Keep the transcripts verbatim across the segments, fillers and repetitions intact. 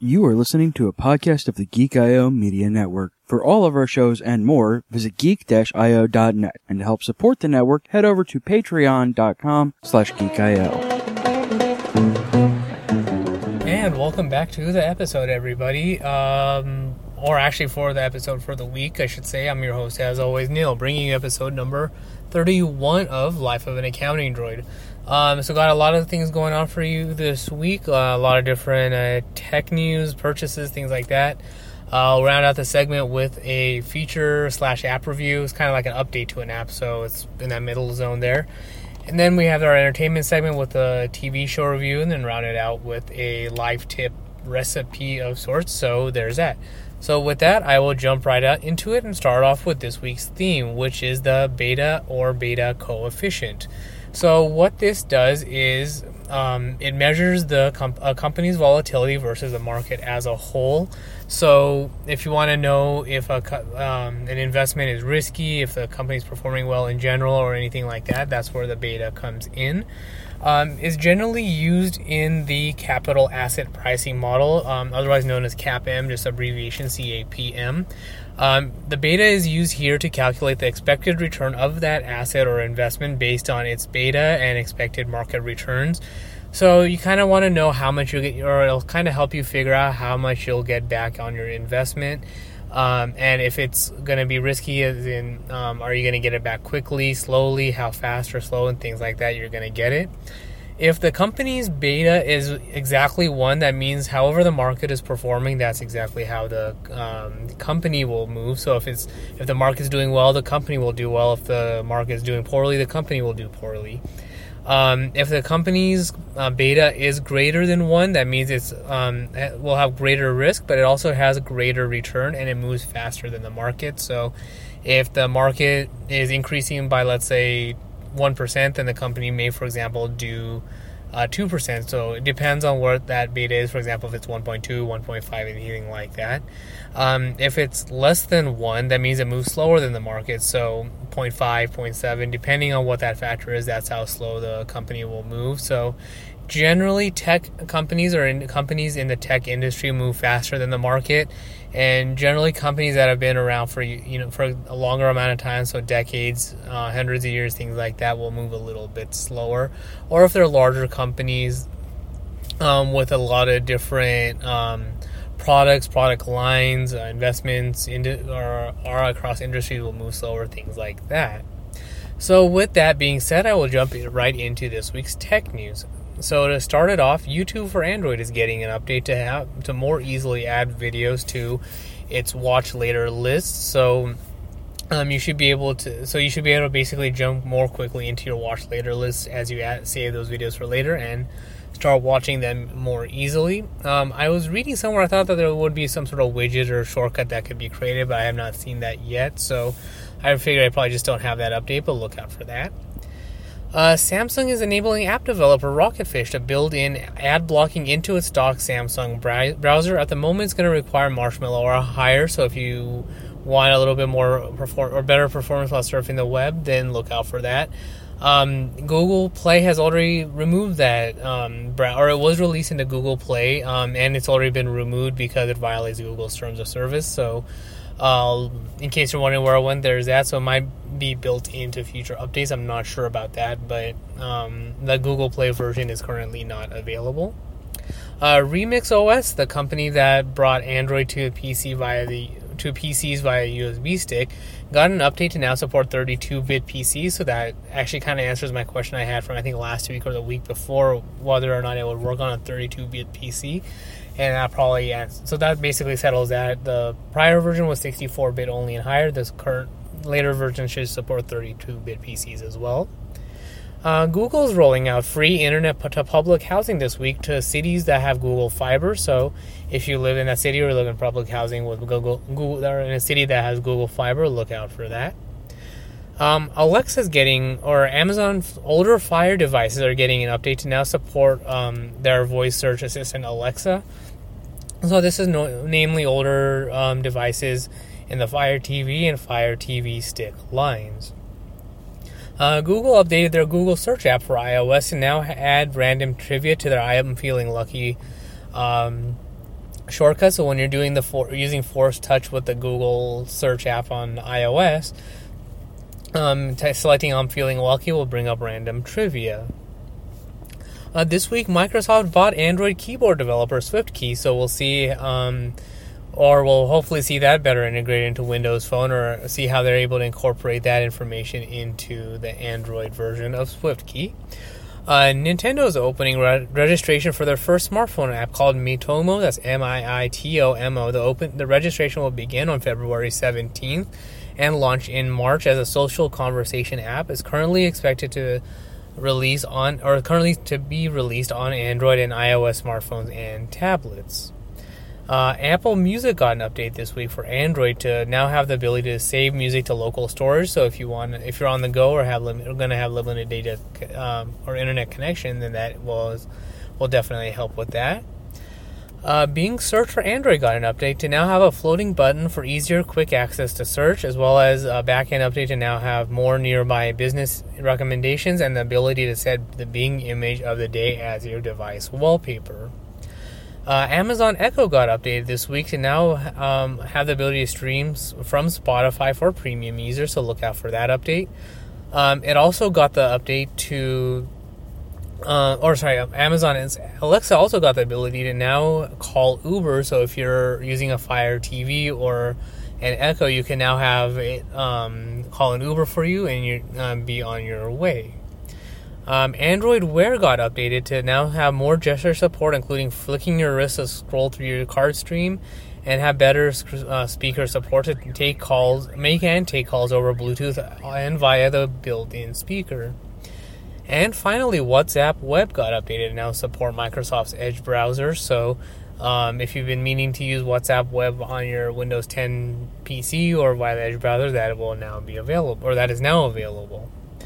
You are listening to a podcast of the Geek dot I O Media Network. For all of our shows and more, visit geek dash I O dot net. And to help support the network, head over to patreon.com slash geekio. And welcome back to the episode, everybody. Um, or actually for the episode for the week, I should say. I'm your host, as always, Neil, bringing you episode number thirty-one of Life of an Accounting Droid. Um, so got a lot of things going on for you this week, uh, a lot of different uh, tech news, purchases, things like that. Uh, I'll round out the segment with a feature slash app review. It's kind of like an update to an app, so it's in that middle zone there. And then we have our entertainment segment with a T V show review, and then round it out with a live tip recipe of sorts. So there's that. So with that, I will jump right out into it and start off with this week's theme, which is the beta or beta coefficient. So what this does is um, it measures the comp- a company's volatility versus the market as a whole. So if you want to know if a co- um, an investment is risky, if the company is performing well in general or anything like that, that's where the beta comes in. Um, is generally used in the capital asset pricing model, um, otherwise known as CAPM, just abbreviation C A P M. Um, the beta is used here to calculate the expected return of that asset or investment based on its beta and expected market returns. So you kind of want to know how much you'll get, or it'll kind of help you figure out how much you'll get back on your investment. Um, and if it's going to be risky, as in, um, are you going to get it back quickly, slowly, how fast or slow, and things like that, you're going to get it. If the company's beta is exactly one, that means however the market is performing, that's exactly how the um, company will move. So if it's if the market's doing well, the company will do well. If the market is doing poorly, the company will do poorly. Um, if the company's uh, beta is greater than one, that means it's um, will have greater risk, but it also has a greater return, and it moves faster than the market. So if the market is increasing by, let's say, one percent, then the company may, for example, do uh, two percent. So it depends on what that beta is. For example, if it's one point two, one point five, anything like that. Um, if it's less than one, that means it moves slower than the market. So zero point five, zero point seven, depending on what that factor is, that's how slow the company will move. So generally, tech companies or in companies in the tech industry move faster than the market, and generally companies that have been around for you know for a longer amount of time, so decades, uh, hundreds of years, things like that, will move a little bit slower. Or if they're larger companies um, with a lot of different um, products, product lines, uh, investments, into, or are across industries, will move slower, things like that. So with that being said, I will jump right into this week's tech news. So to start it off, YouTube for Android is getting an update to have to more easily add videos to its watch later list. So um, you should be able to. So you should be able to basically jump more quickly into your watch later list as you add, save those videos for later and start watching them more easily. Um, I was reading somewhere, I thought that there would be some sort of widget or shortcut that could be created, but I have not seen that yet. So I figured I probably just don't have that update, but look out for that. Uh, Samsung is enabling app developer Rocketfish to build in ad blocking into its stock Samsung browser. At the moment, it's going to require Marshmallow or higher, so if you want a little bit more perform- or better performance while surfing the web, then look out for that. Um, Google Play has already removed that, um, or it was released into Google Play, um, and it's already been removed because it violates Google's terms of service. So Uh, in case you're wondering where I went, there's that. So it might be built into future updates. I'm not sure about that, but um, the Google Play version is currently not available. Uh, Remix O S, the company that brought Android to a P C via the to P Cs via U S B stick, got an update to now support thirty-two bit P Cs. So that actually kind of answers my question I had from I think last week or the week before, whether or not it would work on a thirty-two bit P C. And that probably, yeah. So that basically settles that. The prior version was sixty-four bit only and higher. This current later version should support thirty-two bit P Cs as well. Uh, Google's rolling out free internet to public housing this week to cities that have Google Fiber. So if you live in a city or live in public housing with Google, Google or in a city that has Google Fiber, look out for that. Um, Alexa's getting, or Amazon's older Fire devices are getting an update to now support um, their voice search assistant Alexa. So this is no, namely older um, devices in the Fire T V and Fire T V stick lines. Uh, Google updated their Google Search app for iOS and now add random trivia to their I Am Feeling Lucky um, shortcut. So when you're doing the for, using Force Touch with the Google search app on iOS, um, t- selecting I'm Feeling Lucky will bring up random trivia. Uh, this week, Microsoft bought Android keyboard developer SwiftKey, so we'll see, um, or we'll hopefully see that better integrated into Windows Phone, or see how they're able to incorporate that information into the Android version of SwiftKey. Uh, Nintendo is opening re- registration for their first smartphone app called Miitomo. That's M I I T O M O. The open the registration will begin on February seventeenth and launch in March as a social conversation app. It's currently expected to release on, or currently to be released on Android and iOS smartphones and tablets. Uh, Apple Music got an update this week for Android to now have the ability to save music to local storage. So if you want, if you're on the go or have lim- going to have limited data um, or internet connection, then that will will definitely help with that. Uh, Bing Search for Android got an update to now have a floating button for easier, quick access to search, as well as a backend update to now have more nearby business recommendations and the ability to set the Bing image of the day as your device wallpaper. Uh, Amazon Echo got updated this week to now um, have the ability to stream from Spotify for premium users, so look out for that update. Um, it also got the update to... Uh, or sorry, Amazon and Alexa also got the ability to now call Uber. So if you're using a Fire T V or an Echo, you can now have it um, call an Uber for you and you um, be on your way. Um, Android Wear got updated to now have more gesture support, including flicking your wrist to scroll through your card stream, and have better uh, speaker support to take calls, make and take calls over Bluetooth and via the built-in speaker. And finally, WhatsApp Web got updated to now support Microsoft's Edge browser. So um, if you've been meaning to use WhatsApp Web on your Windows ten P C or via the Edge browser, that will now be available, or that is now available.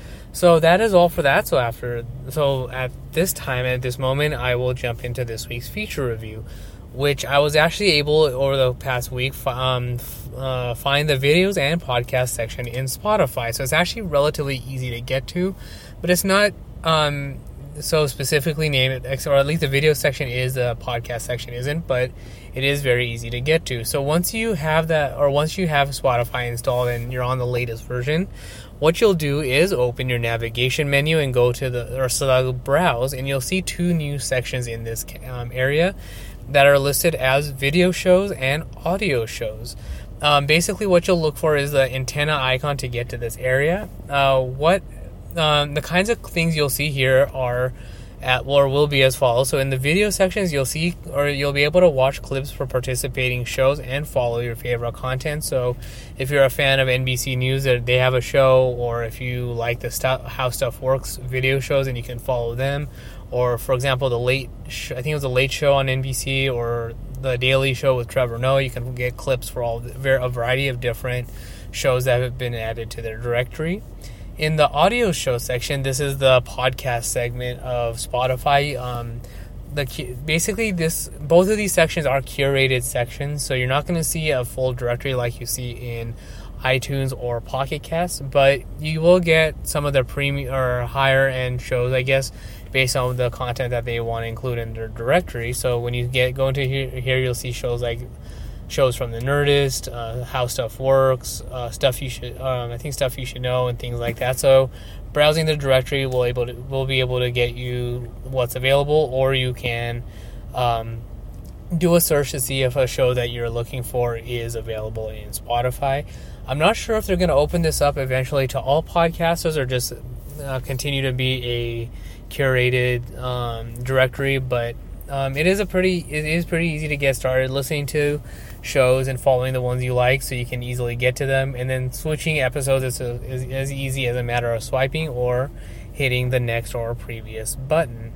So that is all for that. So after, so at this time, at this moment, I will jump into this week's feature review, which I was actually able over the past week um, uh, find the videos and podcast section in Spotify. So it's actually relatively easy to get to, but it's not um, so specifically named, or at least the video section is, the podcast section isn't, but it is very easy to get to. So once you have that, or once you have Spotify installed and you're on the latest version, what you'll do is open your navigation menu and go to the, or select browse, and you'll see two new sections in this um, area that are listed as video shows and audio shows. Um, basically, what you'll look for is the antenna icon to get to this area. Uh, what um, the kinds of things you'll see here are at, or will be as follows. So in the video sections, you'll see, or you'll be able to watch clips for participating shows and follow your favorite content. So if you're a fan of N B C News, they have a show, or if you like the stuff, how stuff works video shows, and you can follow them. Or, for example, the late, sh- I think it was the Late Show on N B C, or the Daily Show with Trevor Noah. You can get clips for all a variety of different shows that have been added to their directory. In the audio show section, this is the podcast segment of Spotify. Um, the basically this both of these sections are curated sections, so you're not going to see a full directory like you see in iTunes or Pocket Cast, but you will get some of the premium or higher end shows, I guess, based on the content that they want to include in their directory. So when you get go into here, here you'll see shows like shows from the Nerdist, uh, How Stuff Works, uh, stuff you should, um, I think stuff you should know, and things like that. So browsing the directory will able to will be able to get you what's available, or you can um, do a search to see if a show that you're looking for is available in Spotify. I'm not sure if they're going to open this up eventually to all podcasters, or just uh, continue to be a curated um, directory, but um, it is a pretty it is pretty easy to get started listening to shows and following the ones you like, so you can easily get to them, and then switching episodes is, a, is as easy as a matter of swiping or hitting the next or previous button.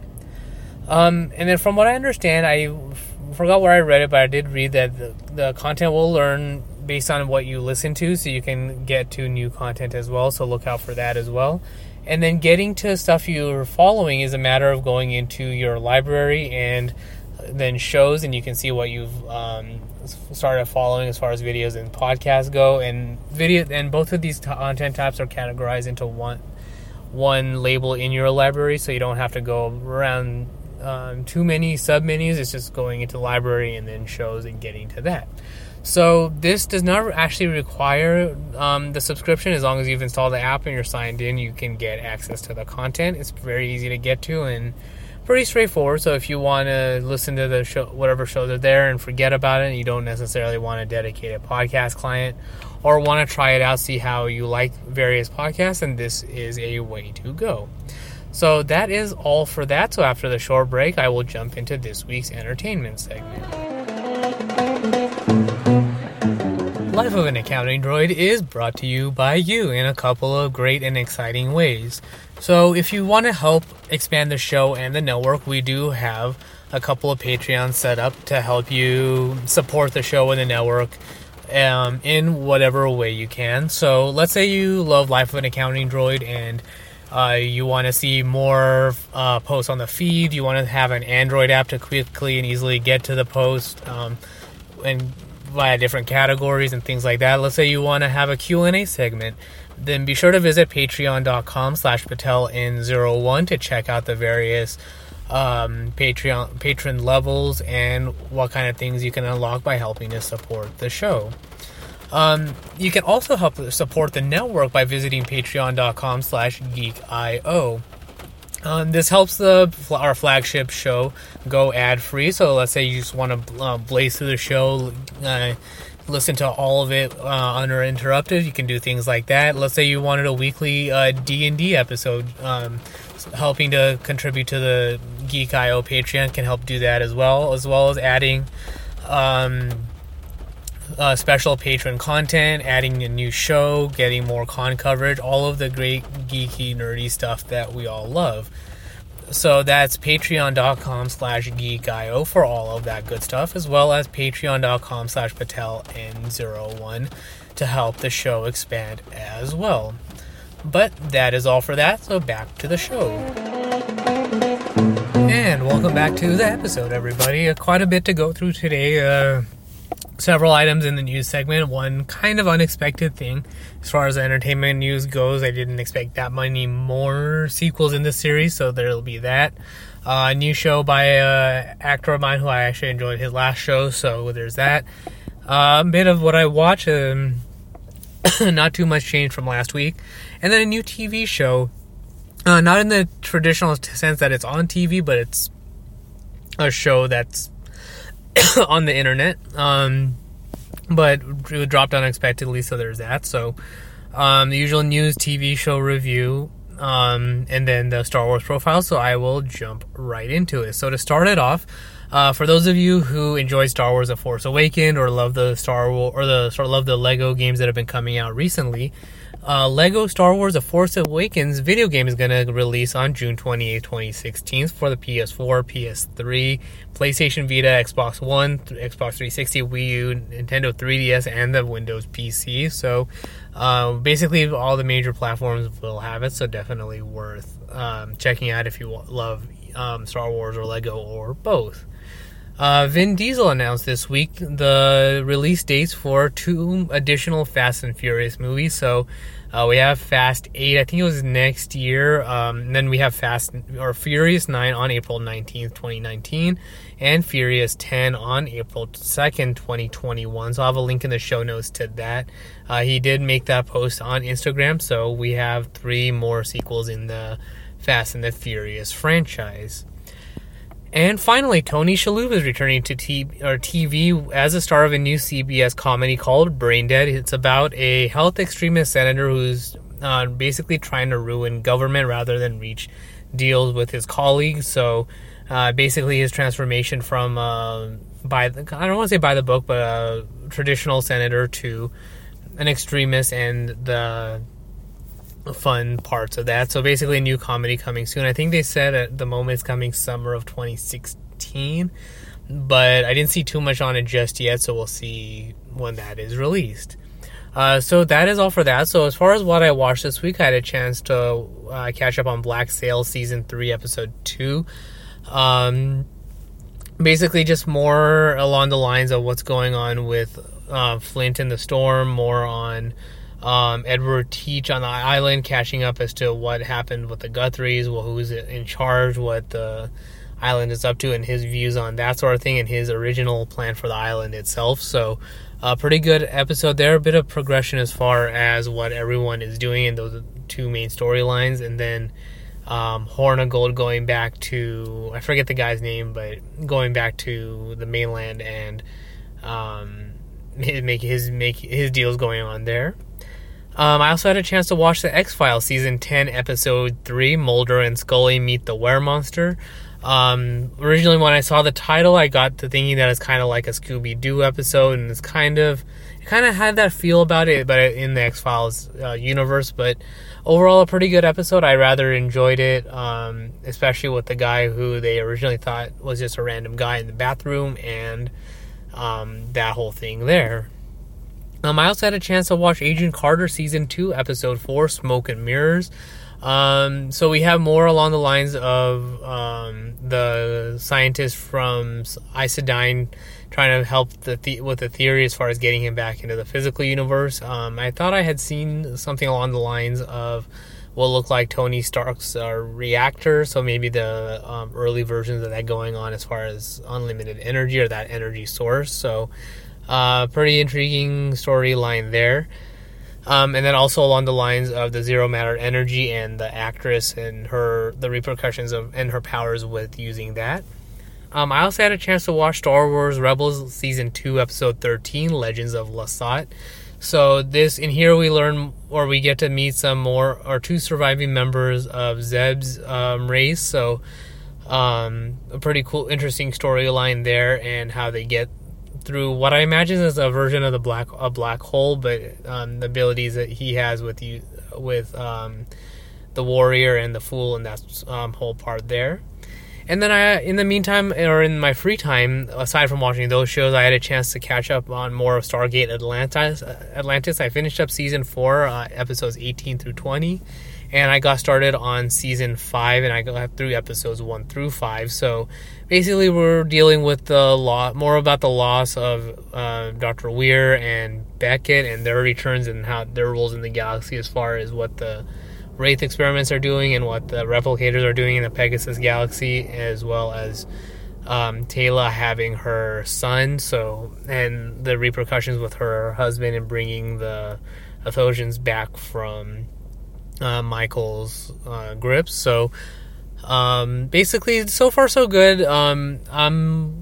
Um, and then from what I understand, I f- forgot where I read it, but I did read that the, the content will learn based on what you listen to, so you can get to new content as well, so look out for that as well. And then getting to stuff you're following is a matter of going into your library and then shows, and you can see what you've um, started following as far as videos and podcasts go. And video, and both of these content types are categorized into one one label in your library, so you don't have to go around um, too many sub-menus. It's just going into library and then shows and getting to that. So this does not actually require um, the subscription. As long as you've installed the app and you're signed in, you can get access to the content. It's very easy to get to and pretty straightforward. So if you want to listen to the show, whatever shows are there, and forget about it, and you don't necessarily want a dedicated podcast client or want to try it out, see how you like various podcasts, then this is a way to go. So that is all for that. So after the short break, I will jump into this week's entertainment segment. Life of an Accounting Droid is brought to you by you in a couple of great and exciting ways. So if you want to help expand the show and the network, we do have a couple of Patreons set up to help you support the show and the network um, in whatever way you can. So let's say you love Life of an Accounting Droid and uh, you want to see more uh, posts on the feed. You want to have an Android app to quickly and easily get to the post um, and via different categories and things like that. Let's say you want to have a Q and A segment. Then be sure to visit patreon.com slash patel n zero one to check out the various um, Patreon patron levels and what kind of things you can unlock by helping to support the show. Um, you can also help support the network by visiting patreon.com slash geekio. Um, this helps the our flagship show go ad-free. So let's say you just want to uh, blaze through the show, uh, listen to all of it uh, uninterrupted. You can do things like that. Let's say you wanted a weekly uh, D and D episode. Um, helping to contribute to the Geek dot I O Patreon can help do that as well, as well as adding um, uh, special patron content, adding a new show, getting more con coverage, all of the great geeky, nerdy stuff that we all love. So that's patreon.com slash geekio for all of that good stuff, as well as patreon.com slash patel n zero one to help the show expand as well. But that is all for that, so back to the show. And welcome back to the episode, everybody. Uh, quite a bit to go through today. Uh, several items in the news segment. One kind of unexpected thing as far as entertainment news goes. I didn't expect that many more sequels in this series, so there'll be that. A uh, new show by an actor of mine who I actually enjoyed his last show, so there's that. Uh, a bit of what I watch, um, not too much change from last week. And then a new T V show, uh, not in the traditional sense that it's on T V, but it's a show that's on the internet, um, but it dropped unexpectedly, so there's that. So um, the usual news, T V show review, um, and then the Star Wars profile, so I will jump right into it. So to start it off, uh, for those of you who enjoy Star Wars The Force Awakens or love the Star Wars or the sort of love the Lego games that have been coming out recently, Uh, Lego Star Wars The Force Awakens video game is going to release on June twenty-eighth, twenty sixteen for the P S four, P S three, PlayStation Vita, Xbox One, Xbox three sixty, Wii U, Nintendo three D S, and the Windows P C. So uh, basically all the major platforms will have it, so definitely worth um, checking out if you love um, Star Wars or Lego or both. Uh, Vin Diesel announced this week the release dates for two additional Fast and Furious movies. So uh, we have Fast eight, I think it was next year. Um, and then we have Fast or Furious nine on April nineteenth, twenty nineteen, and Furious ten on April second, twenty twenty-one. So I'll have a link in the show notes to that. Uh, he did make that post on Instagram, so we have three more sequels in the Fast and the Furious franchise. And finally, Tony Shalhoub is returning to T V, or T V as a star of a new C B S comedy called Brain Dead. It's about a health extremist senator who's uh, basically trying to ruin government rather than reach deals with his colleagues. So uh, basically his transformation from, uh, by the, I don't want to say by the book, but a traditional senator to an extremist, and the fun parts of that. So basically a new comedy coming soon. I think they said at the moment it's coming summer of twenty sixteen, but I didn't see too much on it just yet, so we'll see when that is released. Uh, so that is all for that. So as far as what I watched this week, I had a chance to uh, catch up on Black Sail Season three, Episode two. Um, basically just more along the lines of what's going on with uh, Flint and the Storm, more on Um, Edward Teach on the island, catching up as to what happened with the Guthries, well, who's in charge, what the island is up to and his views on that sort of thing and his original plan for the island itself. So a pretty good episode there. A bit of progression as far as what everyone is doing in those two main storylines. And then um, Horn of Gold going back to, I forget the guy's name, but going back to the mainland and um, make his, make his deals going on there. Um, I also had a chance to watch the X-Files Season ten, Episode three, Mulder and Scully Meet the Weremonster. Um, originally, when I saw the title, I got to thinking that it's kind of like a Scooby-Doo episode, and it's kind of, it kind of had that feel about it, but in the X-Files uh, universe. But overall, a pretty good episode. I rather enjoyed it, um, especially with the guy who they originally thought was just a random guy in the bathroom, and um, that whole thing there. Um, I also had a chance to watch Agent Carter Season two, Episode four, Smoke and Mirrors. Um, so we have more along the lines of um, the scientist from Isodyne trying to help the, the with the theory as far as getting him back into the physical universe. Um, I thought I had seen something along the lines of what looked like Tony Stark's uh, reactor, so maybe the um, early versions of that going on as far as unlimited energy or that energy source. So Uh, pretty intriguing storyline there. Um, and then also along the lines of the zero matter energy and the actress and her, the repercussions of, and her powers with using that. Um, I also had a chance to watch Star Wars Rebels Season two, Episode thirteen, Legends of Lasat. So this, in here we learn, or we get to meet some more, or two surviving members of Zeb's um, race. So um, a pretty cool, interesting storyline there, and how they get through what I imagine is a version of the black a black hole, but um, the abilities that he has with you with um, the warrior and the fool, and that um, whole part there. And then I, in the meantime, or in my free time, aside from watching those shows, I had a chance to catch up on more of Stargate Atlantis. Atlantis. I finished up season four, uh, episodes eighteen through twenty, and I got started on season five, and I got through episodes one through five. So basically, we're dealing with the law, more about the loss of uh, Doctor Weir and Beckett and their returns and how their roles in the galaxy, as far as what the Wraith experiments are doing and what the replicators are doing in the Pegasus galaxy, as well as um, Teyla having her son, so, and the repercussions with her husband and bringing the Athosians back from uh, Michael's uh, grips. So um, basically, so far so good. Um, I'm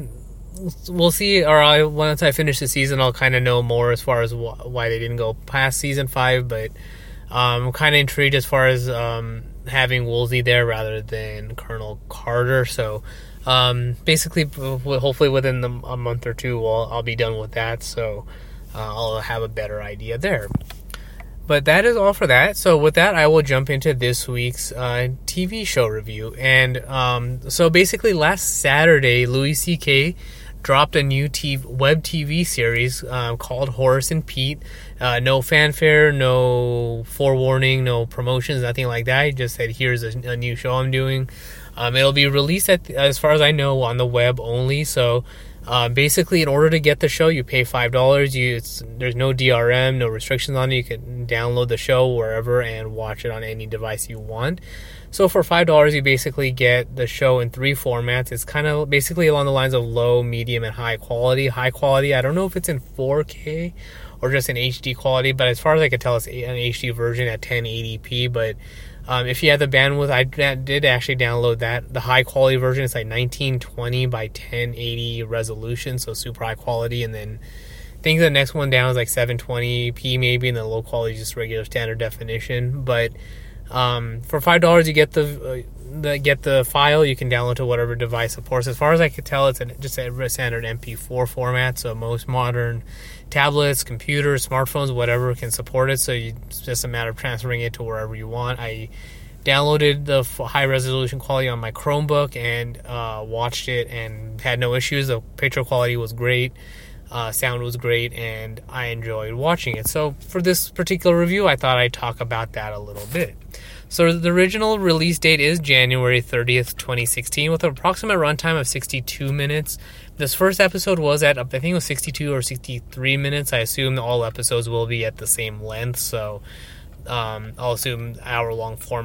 we'll see, or I, once I finish the season, I'll kind of know more as far as wh- why they didn't go past season five, but Um, I'm kind of intrigued as far as um, having Woolsey there rather than Colonel Carter. So um, basically, hopefully within the, a month or two, I'll, I'll be done with that. So uh, I'll have a better idea there. But that is all for that. So with that, I will jump into this week's uh, T V show review. And um, so basically last Saturday, Louis C K dropped a new T V, web T V series uh, called Horace and Pete. Uh, no fanfare, no forewarning, no promotions, nothing like that. He just said, here's a, a new show I'm doing. Um, it'll be released, at, as far as I know, on the web only. So uh, basically, in order to get the show, you pay five dollars. You, it's, there's no D R M, no restrictions on it. You can download the show wherever and watch it on any device you want. So for five dollars, you basically get the show in three formats. It's kind of basically along the lines of low, medium, and high quality. High quality, I don't know if it's in four K or just in H D quality, but as far as I can tell, it's an H D version at ten eighty p. But um, if you have the bandwidth, I did actually download that. The high quality version is like nineteen twenty by ten eighty resolution, so super high quality. And then I think the next one down is like seven twenty p maybe, and the low quality is just regular standard definition. But Um, for five dollars, you get the, uh, the get the file. You can download to whatever device supports. As far as I could tell, it's a, just a standard M P four format. So most modern tablets, computers, smartphones, whatever can support it. So you, it's just a matter of transferring it to wherever you want. I downloaded the high resolution quality on my Chromebook and uh, watched it and had no issues. The picture quality was great. Uh, sound was great, and I enjoyed watching it. So for this particular review, I thought I'd talk about that a little bit. So the original release date is January thirtieth, twenty sixteen, with an approximate runtime of sixty-two minutes. This first episode was at, I think it was sixty-two or sixty-three minutes. I assume all episodes will be at the same length, so um, I'll assume hour-long format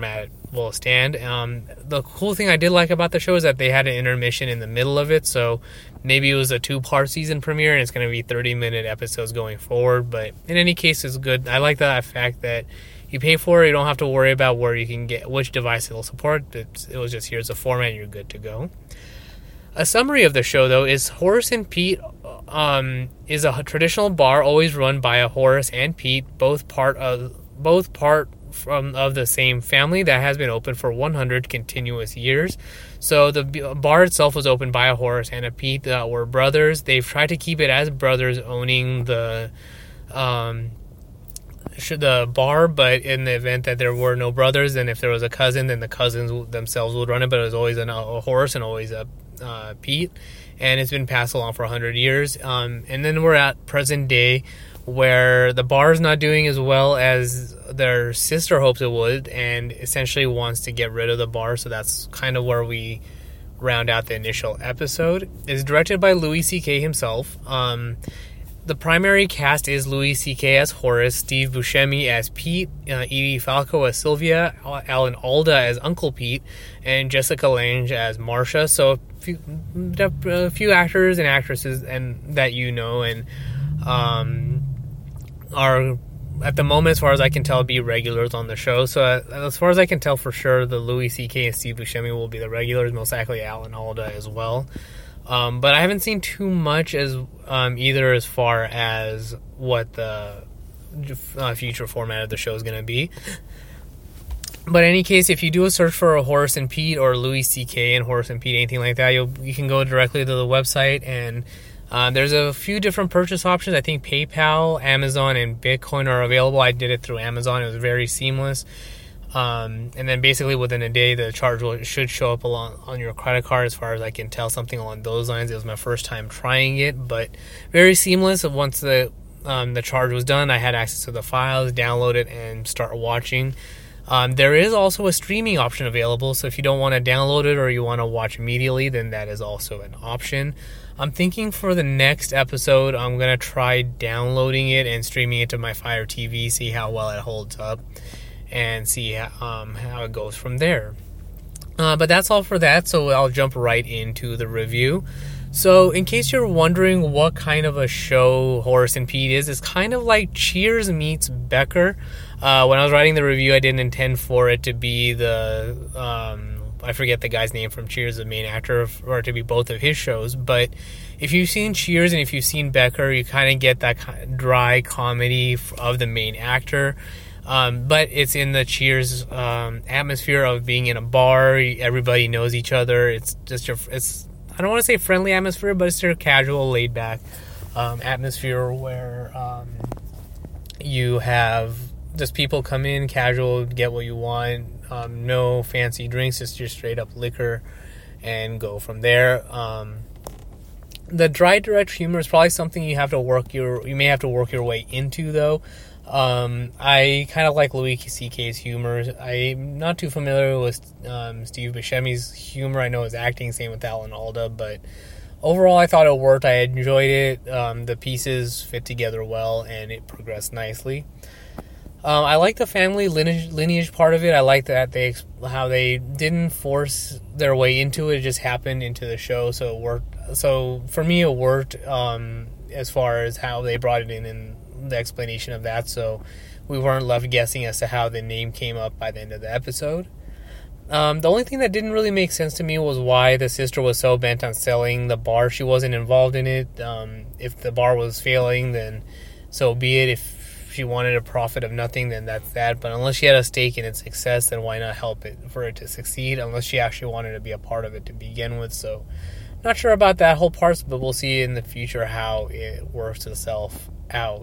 will stand. Um, the cool thing I did like about the show is that they had an intermission in the middle of it, so maybe it was a two-part season premiere and it's going to be thirty-minute episodes going forward, but in any case, it's good. I like the fact that you pay for it, you don't have to worry about where you can get, which device it'll support. It's, it was just, here's the format, and you're good to go. A summary of the show, though, is Horace and Pete um, is a traditional bar always run by a Horace and Pete, both part of both part from of the same family that has been open for one hundred continuous years. So the bar itself was opened by a Horace and a Pete that were brothers. They've tried to keep it as brothers owning the um, the bar, but in the event that there were no brothers, then if there was a cousin, then the cousins themselves would run it, but it was always an, a Horace and always a uh, Pete, and it's been passed along for one hundred years. Um, and then we're at present day, where the bar is not doing as well as their sister hopes it would, and essentially wants to get rid of the bar, so that's kind of where we round out the initial episode. It's directed by Louis C K himself. Um, the primary cast is Louis C K as Horace, Steve Buscemi as Pete, uh, Edie Falco as Sylvia, Alan Alda as Uncle Pete, and Jessica Lange as Marcia. So a few, a few actors and actresses and that you know and um, are, at the moment, as far as I can tell, be regulars on the show. So uh, as far as I can tell for sure, the Louis C K and Steve Buscemi will be the regulars, most likely Alan Alda as well. Um, but I haven't seen too much as um, either as far as what the uh, future format of the show is going to be. But in any case, if you do a search for a Horace and Pete or Louis C K and Horace and Pete, anything like that, you'll, you can go directly to the website, and uh, there's a few different purchase options. I think PayPal, Amazon, and Bitcoin are available. I did it through Amazon. It was very seamless. Um, and then basically within a day, the charge will, should show up along, on your credit card, as far as I can tell, something along those lines. It was my first time trying it, but very seamless. Once the um, the charge was done, I had access to the files, download it, and start watching. Um, there is also a streaming option available, so if you don't want to download it or you want to watch immediately, then that is also an option. I'm thinking for the next episode, I'm going to try downloading it and streaming it to my Fire T V, see how well it holds up, and see um, how it goes from there. Uh, but that's all for that, so I'll jump right into the review. So in case you're wondering what kind of a show Horace and Pete is, it's kind of like Cheers meets Becker. Uh, when I was writing the review, I didn't intend for it to be the, um, I forget the guy's name from Cheers, the main actor, or to be both of his shows. But if you've seen Cheers and if you've seen Becker, you kind of get that kind of dry comedy of the main actor. Um, but it's in the Cheers um, atmosphere of being in a bar. Everybody knows each other. It's just your, it's, I don't want to say friendly atmosphere, but it's your casual, laid back um, atmosphere where um, you have just people come in, casual, get what you want, um, no fancy drinks, just your straight up liquor, and go from there. Um, the dry, direct humor is probably something you have to work your, you may have to work your way into, though. Um, I kind of like Louis C K's humor. I'm not too familiar with um, Steve Buscemi's humor. I know his acting, same with Alan Alda, but overall I thought it worked. I enjoyed it. Um, the pieces fit together well, and it progressed nicely. Um, I like the family lineage, lineage part of it. I like that they how they didn't force their way into it. It just happened into the show, so it worked. So for me, it worked um, as far as how they brought it in and the explanation of that. So we weren't left guessing as to how the name came up by the end of the episode. Um, the only thing that didn't really make sense to me was why the sister was so bent on selling the bar. She wasn't involved in it. Um, if the bar was failing, then so be it. If she wanted a profit of nothing, then that's that. But unless she had a stake in its success, then why not help it for it to succeed? Unless she actually wanted to be a part of it to begin with. So not sure about that whole part, but we'll see in the future how it works itself out.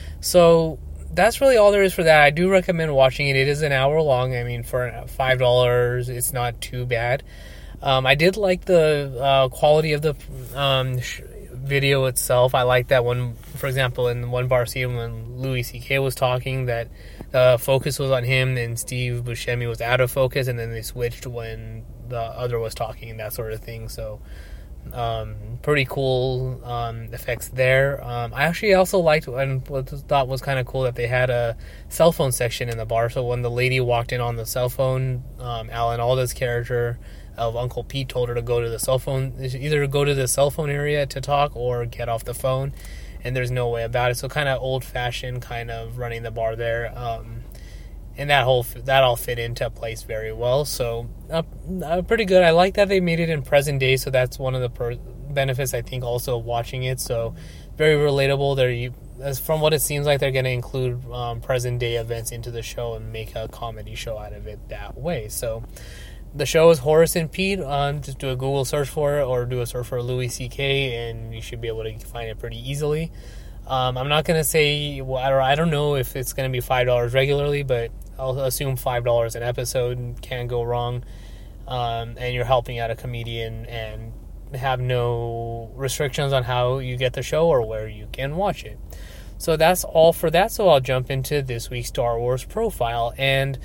So that's really all there is for that. I do recommend watching it. It is an hour long. I mean, for five dollars, it's not too bad. Um, I did like the uh, quality of the um, sh- video itself. I like that one, for example, in one bar scene when Louis C K was talking, that the focus was on him and Steve Buscemi was out of focus, and then they switched when the other was talking and that sort of thing. So Um, pretty cool um, effects there. Um, I actually also liked and what I thought was kind of cool that they had a cell phone section in the bar. So when the lady walked in on the cell phone, um, Alan Alda's character of Uncle Pete told her to go to the cell phone, either go to the cell phone area to talk or get off the phone. And there's no way about it. So kind of old-fashioned, kind of running the bar there. Um, and that whole that all fit into place very well. So uh, uh, pretty good. I like that they made it in present day. So that's one of the per- benefits I think also of watching it. So very relatable. They're as from what it seems like they're going to include um, present day events into the show and make a comedy show out of it that way. So the show is Horace and Pete. Um, just do a Google search for it or do a search for Louis C K and you should be able to find it pretty easily. Um, I'm not going to say, well, I don't know if it's going to be five dollars regularly, but I'll assume five dollars an episode. Can't go wrong. Um, and you're helping out a comedian and have no restrictions on how you get the show or where you can watch it. So that's all for that. So I'll jump into this week's Star Wars profile. And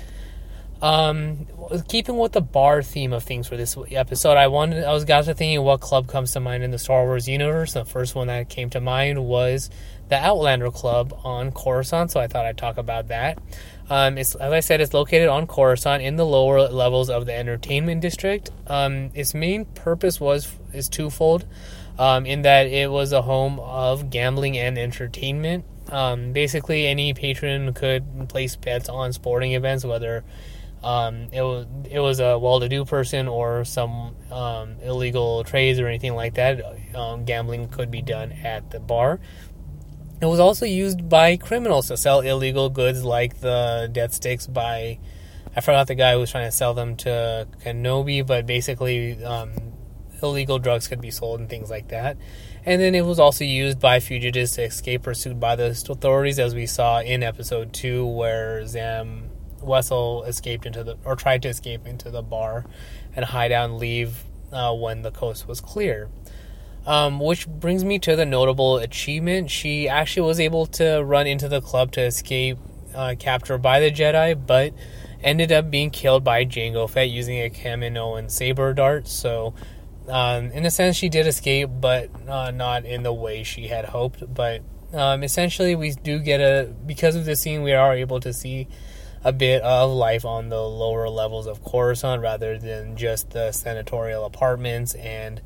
um, keeping with the bar theme of things for this episode, I wanted, I was got to thinking what club comes to mind in the Star Wars universe. The first one that came to mind was the Outlander Club on Coruscant. So I thought I'd talk about that. Um, it's, as I said, it's located on Coruscant in the lower levels of the entertainment district. Um, its main purpose was is twofold, um, in that it was a home of gambling and entertainment. Um, basically, any patron could place bets on sporting events, whether um, it was it was a well-to-do person or some um, illegal trades or anything like that. Um, gambling could be done at the bar. It was also used by criminals to sell illegal goods like the death sticks by, I forgot the guy who was trying to sell them to Kenobi, but basically um, illegal drugs could be sold and things like that. And then it was also used by fugitives to escape pursuit by the authorities, as we saw in episode two, where Zam Wessel escaped into the, or tried to escape into the bar and hide out and leave uh, when the coast was clear. Um, which brings me to the notable achievement. She actually was able to run into the club to escape uh, capture by the Jedi, but ended up being killed by Jango Fett using a Kaminoan saber dart. So, um, in a sense, she did escape, but uh, not in the way she had hoped. But um, essentially, we do get a, because of this scene, we are able to see a bit of life on the lower levels of Coruscant rather than just the senatorial apartments and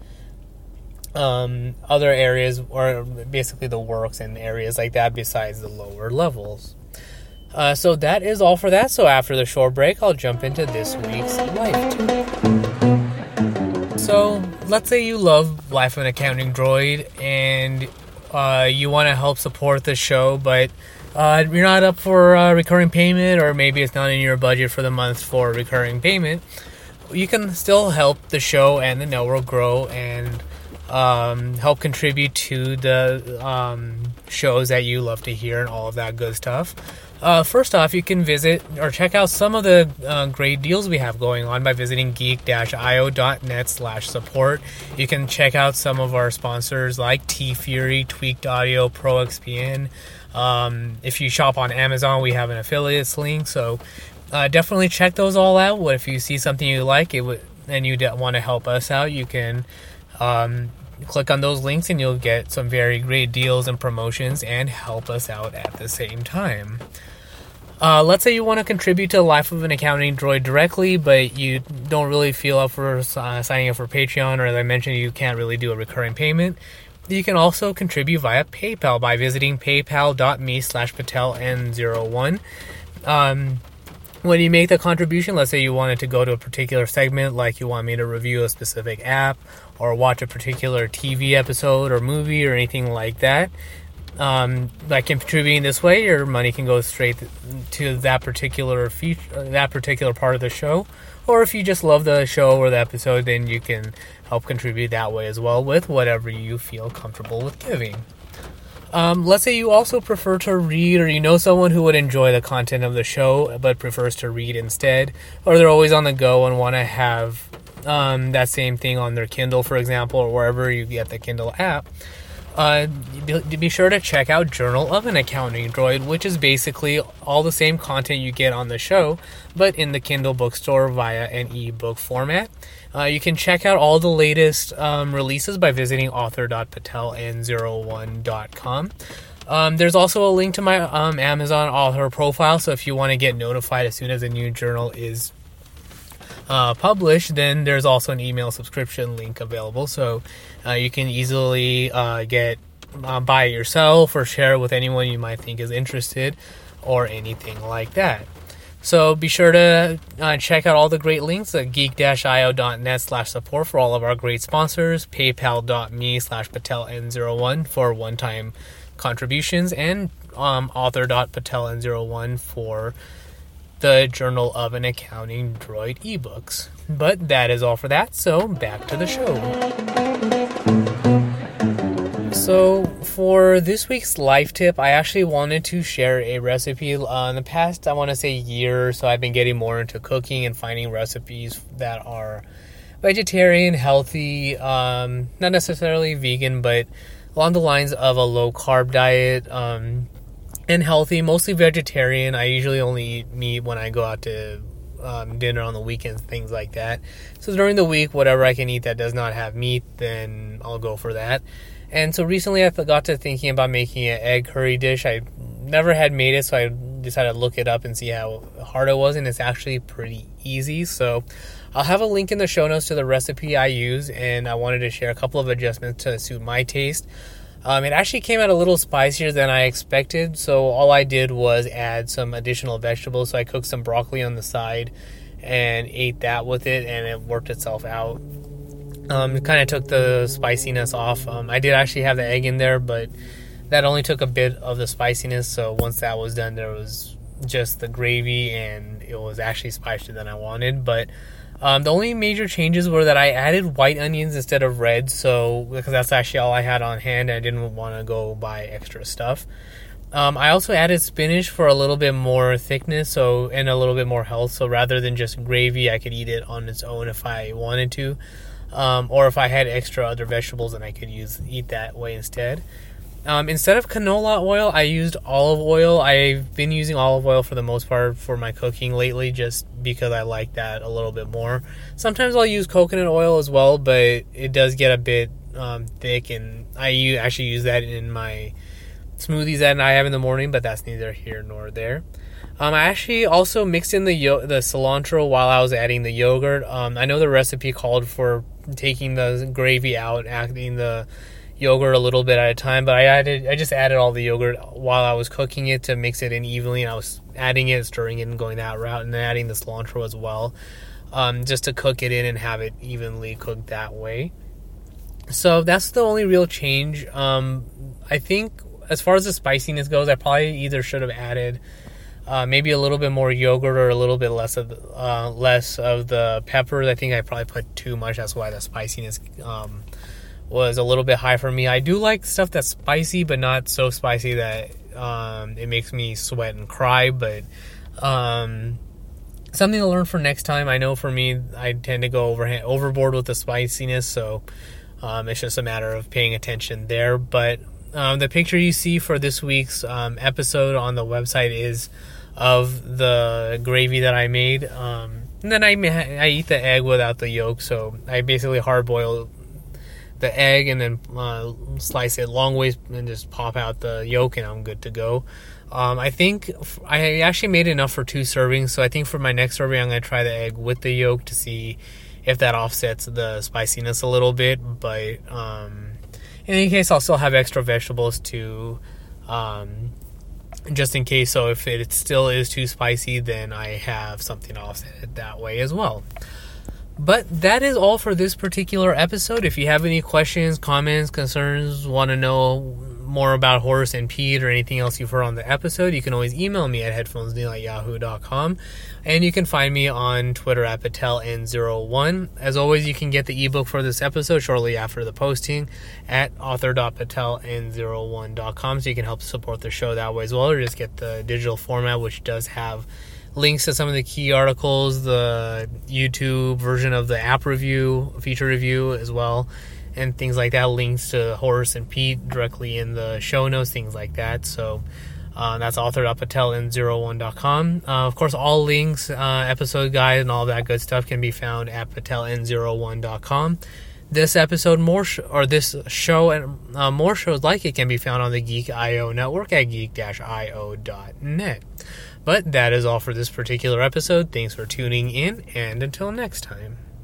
Um, other areas, or basically the works and areas like that besides the lower levels. Uh, so that is all for that. So after the short break, I'll jump into this week's Life Tip. So let's say you love Life of an Accounting Droid and uh, you want to help support the show, but uh, you're not up for uh, recurring payment, or maybe it's not in your budget for the month for recurring payment. You can still help the show and the network grow and Um, help contribute to the um, shows that you love to hear and all of that good stuff. Uh, first off, you can visit or check out some of the uh, great deals we have going on by visiting geek-io.net slash support. You can check out some of our sponsors like T-Fury, Tweaked Audio, ProXPN. Um, if you shop on Amazon, we have an affiliates link, so uh, definitely check those all out. If you see something you like it would, and you want to help us out, you can Um, click on those links and you'll get some very great deals and promotions and help us out at the same time. Uh, let's say you want to contribute to the Life of an Accounting Droid directly, but you don't really feel up for uh, signing up for Patreon, or as I mentioned, you can't really do a recurring payment. You can also contribute via PayPal by visiting paypal.me slash Patel N zero one. Um, When you make the contribution, let's say you wanted to go to a particular segment, like you want me to review a specific app or watch a particular T V episode or movie or anything like that, um, by contributing this way, your money can go straight to that particular feature, that particular part of the show. Or if you just love the show or the episode, then you can help contribute that way as well with whatever you feel comfortable with giving. Um, let's say you also prefer to read, or you know someone who would enjoy the content of the show but prefers to read instead, or they're always on the go and want to have um, that same thing on their Kindle, for example, or wherever you get the Kindle app. Uh, be, be sure to check out Journal of an Accounting Droid, which is basically all the same content you get on the show, but in the Kindle bookstore via an ebook format. Uh, you can check out all the latest um, releases by visiting author dot patel n zero one dot com. Um, there's also a link to my um, Amazon author profile, so if you want to get notified as soon as a new journal is uh, published, then there's also an email subscription link available, so uh, you can easily uh, get uh, buy it yourself or share it with anyone you might think is interested or anything like that. So be sure to uh, check out all the great links at geek dash i o dot net slash support for all of our great sponsors, paypal dot me slash patel n zero one for one-time contributions, and um, author dot patel n zero one for the Journal of an Accounting Droid ebooks. But that is all for that, so back to the show. So for this week's life tip, I actually wanted to share a recipe. Uh, in the past, I want to say year or so, I've been getting more into cooking and finding recipes that are vegetarian, healthy, um, not necessarily vegan, but along the lines of a low-carb diet, um, and healthy, mostly vegetarian. I usually only eat meat when I go out to um, dinner on the weekends, things like that. So during the week, whatever I can eat that does not have meat, then I'll go for that. And so recently I got to thinking about making an egg curry dish. I never had made it, so I decided to look it up and see how hard it was, and it's actually pretty easy. So I'll have a link in the show notes to the recipe I use, and I wanted to share a couple of adjustments to suit my taste. Um, it actually came out a little spicier than I expected, so all I did was add some additional vegetables. So I cooked some broccoli on the side and ate that with it, and it worked itself out. Um, it kind of took the spiciness off. Um, I did actually have the egg in there, but that only took a bit of the spiciness, so once that was done, there was just the gravy, and it was actually spicier than I wanted. But Um, the only major changes were that I added white onions instead of red, so because that's actually all I had on hand, and I didn't want to go buy extra stuff. Um, I also added spinach for a little bit more thickness, so and a little bit more health. So rather than just gravy, I could eat it on its own if I wanted to, um, or if I had extra other vegetables, then I could use eat that way instead. Um, instead of canola oil, I used olive oil. I've been using olive oil for the most part for my cooking lately, just because I like that a little bit more. Sometimes I'll use coconut oil as well, but it does get a bit um, thick, and I u- actually use that in my smoothies that I have in the morning, but that's neither here nor there. Um, I actually also mixed in the yo- the cilantro while I was adding the yogurt. Um, I know the recipe called for taking the gravy out, adding the yogurt a little bit at a time, but I added I just added all the yogurt while I was cooking it to mix it in evenly, and I was adding it, stirring it, and going that route, and then adding the cilantro as well, um, just to cook it in and have it evenly cooked that way. So that's the only real change. Um, I think as far as the spiciness goes, I probably either should have added uh, maybe a little bit more yogurt or a little bit less of the, uh, less of the peppers. I think I probably put too much. That's why the spiciness um, was a little bit high for me. I do like stuff that's spicy, but not so spicy that um, it makes me sweat and cry. But um, something to learn for next time. I know for me, I tend to go over overboard with the spiciness, so um, it's just a matter of paying attention there. But um, the picture you see for this week's um, episode on the website is of the gravy that I made. Um, and then I, I eat the egg without the yolk, so I basically hard boil the egg and then uh, slice it long ways and just pop out the yolk, and I'm good to go. Um, I think f- I actually made enough for two servings, so I think for my next serving I'm going to try the egg with the yolk to see if that offsets the spiciness a little bit. But um, in any case, I'll still have extra vegetables to um, just in case. So if it still is too spicy, then I have something to offset it that way as well. But that is all for this particular episode. If you have any questions, comments, concerns, want to know more about Horace and Pete or anything else you've heard on the episode, you can always email me at headphonesneil at yahoo dot com. And you can find me on Twitter at patel n zero one. As always, you can get the ebook for this episode shortly after the posting at author dot patel n zero one dot com, so you can help support the show that way as well, or just get the digital format, which does have links to some of the key articles, the YouTube version of the app review, feature review as well, and things like that. Links to Horace and Pete directly in the show notes, things like that. So Uh, that's authored at patel n zero one dot com. Uh, of course, all links, uh, episode guide, and all that good stuff can be found at patel n zero one dot com. This episode, more sh- or this show, and uh, more shows like it can be found on the Geek dot I O network at geek dash I O dot net. But that is all for this particular episode. Thanks for tuning in, and until next time.